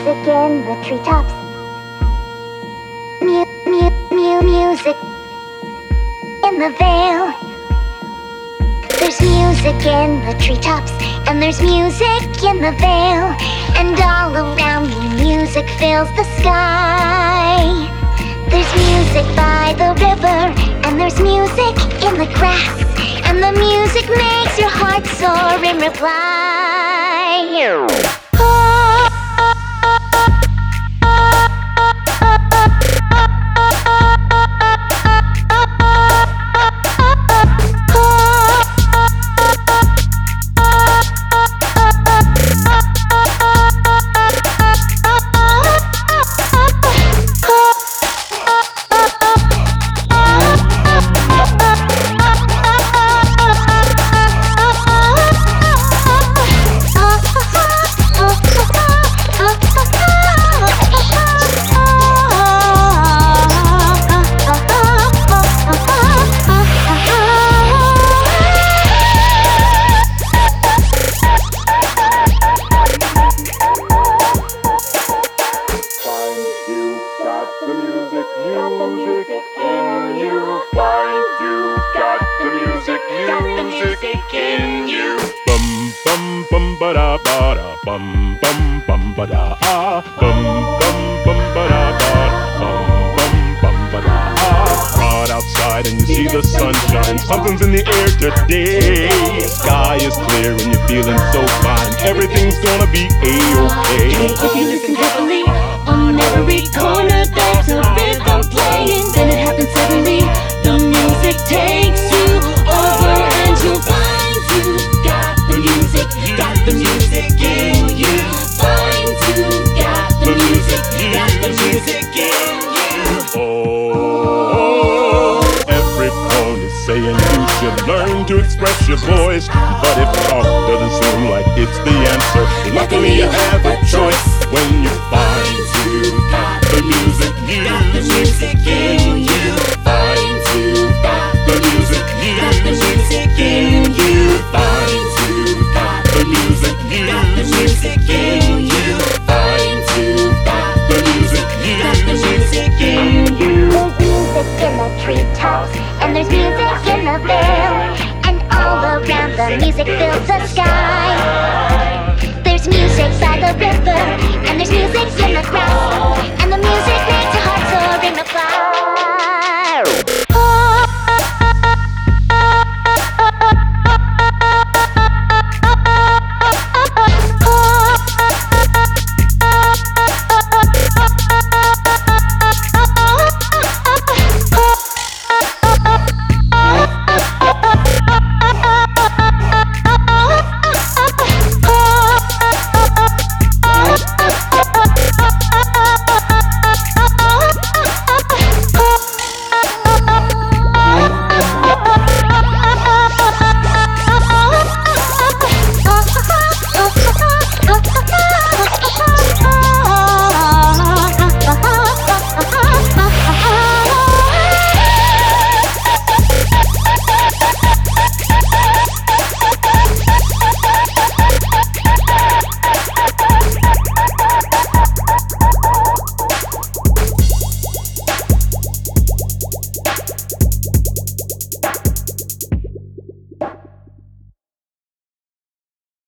music in the treetops. Music in the vale. There's music in the treetops, and there's music in the vale. And all around me, music fills the sky. There's music by the river, and there's music in the grass. And the music makes your heart soar in reply. In you. Bum bum bum ba da ba da bum bum bum ba da ah bum bum bum ba da ba bum bum bum ba da ah. Run outside and you see the sunshine. Something's in the air today. Sky is clear and you're feeling so fine. Everything's gonna be a-okay. If you listen carefully, on every corner there's a rhythm playing. Then it happens suddenly. The music takes you over and you'll find you got the music in you. Find you got the music in you. Oh, every phone is saying you should learn to express your voice. But if talk doesn't seem like it's the answer, luckily you have a choice. When you find you got the music in you. Find you got the music in you. Find you got the music in you. Find you got the music in you. There's music in the treetops, and there's music in the vale. And all around the music fills the sky. There's music by the river, and there's music in the